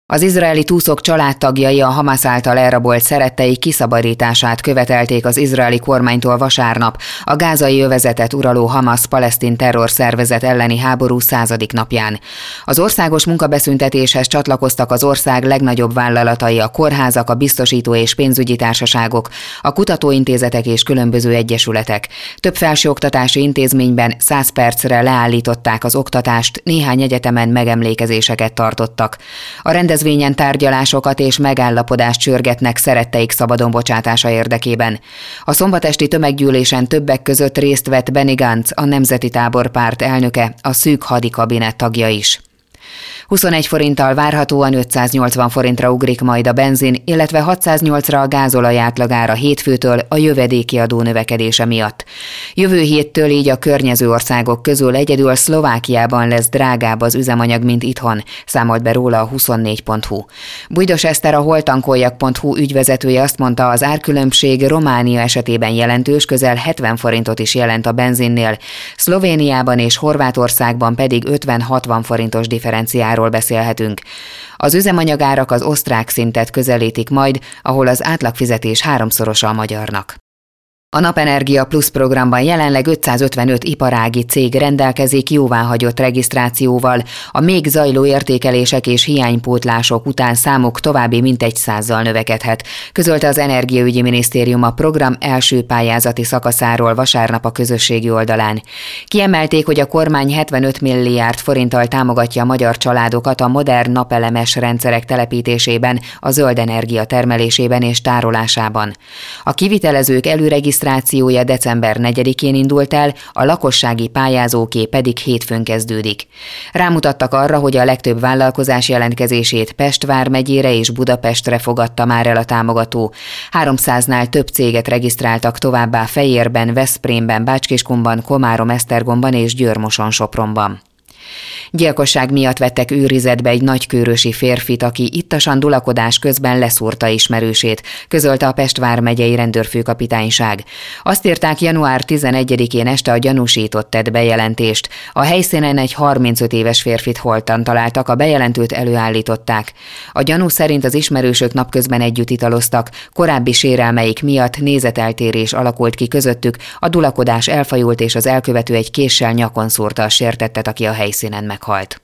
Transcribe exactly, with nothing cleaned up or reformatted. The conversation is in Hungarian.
Az izraeli túszok családtagjai a Hamasz által elrabolt szerettei kiszabadítását követelték az izraeli kormánytól vasárnap, a gázai övezetet uraló Hamasz palesztin terrorszervezet elleni háború századik napján. Az országos munkabeszüntetéshez csatlakoztak az ország legnagyobb vállalatai, a kórházak, a biztosító és pénzügyi társaságok, a kutatóintézetek és különböző egyesületek. Több felsőoktatási intézményben száz percre leállították az oktatást, néhány egyetemen megemlékezéseket tartottak. A rendezvényen tárgyalásokat és megállapodást sürgetnek szeretteik szabadon bocsátása érdekében. A szombatesti tömeggyűlésen többek között részt vett Benny Gantz, a Nemzeti Táborpárt elnöke, a szűk hadikabinet tagja is. huszonegy forinttal várhatóan ötszáznyolcvan forintra ugrik majd a benzin, illetve hatszáznyolcra a gázolaj átlagára hétfőtől a jövedéki adó növekedése miatt. Jövő héttől így a környező országok közül egyedül Szlovákiában lesz drágább az üzemanyag, mint itthon, számolt be róla a huszonnégy pont hu. Bújdos Eszter, a holtankoljak pont hu ügyvezetője azt mondta, az árkülönbség Románia esetében jelentős, közel hetven forintot is jelent a benzinnél, Szlovéniában és Horvátországban pedig ötven-hatvan forintos differenciáról beszélhetünk. Az üzemanyagárak az osztrák szintet közelítik majd, ahol az átlagfizetés háromszorosa a magyarnak. A Napenergia Plus programban jelenleg ötszázötvenöt iparági cég rendelkezik jóváhagyott regisztrációval, a még zajló értékelések és hiánypótlások után számuk további mintegy százzal növekedhet, közölte az Energiaügyi Minisztérium a program első pályázati szakaszáról vasárnap a közösségi oldalán. Kiemelték, hogy a kormány hetvenöt milliárd forinttal támogatja a magyar családokat a modern napelemes rendszerek telepítésében, a zöld energia termelésében és tárolásában. A kivitelezők előregisztrációja regisztrációja december negyedikén indult el, a lakossági pályázóké pedig hétfőn kezdődik. Rámutattak arra, hogy a legtöbb vállalkozás jelentkezését Pest vármegyére és Budapestre fogadta már el a támogató. háromszáznál több céget regisztráltak továbbá Fejérben, Veszprémben, Bácskiskunban, Komárom-Esztergomban és Győr-Moson-Sopronban. Gyilkosság miatt vettek őrizetbe egy nagykőrösi férfit, aki ittasan dulakodás közben leszúrta ismerősét, közölte a Pest vármegyei rendőrfőkapitányság. Azt írták, január tizenegyedikén este a gyanúsított tett bejelentést. A helyszínen egy harmincöt éves férfit holtan találtak, a bejelentőt előállították. A gyanú szerint az ismerősök napközben együtt italoztak, korábbi sérelmeik miatt nézeteltérés alakult ki közöttük, a dulakodás elfajult és az elkövető egy késsel nyakon szúrta a sértettet, aki a helyszínen meghalt.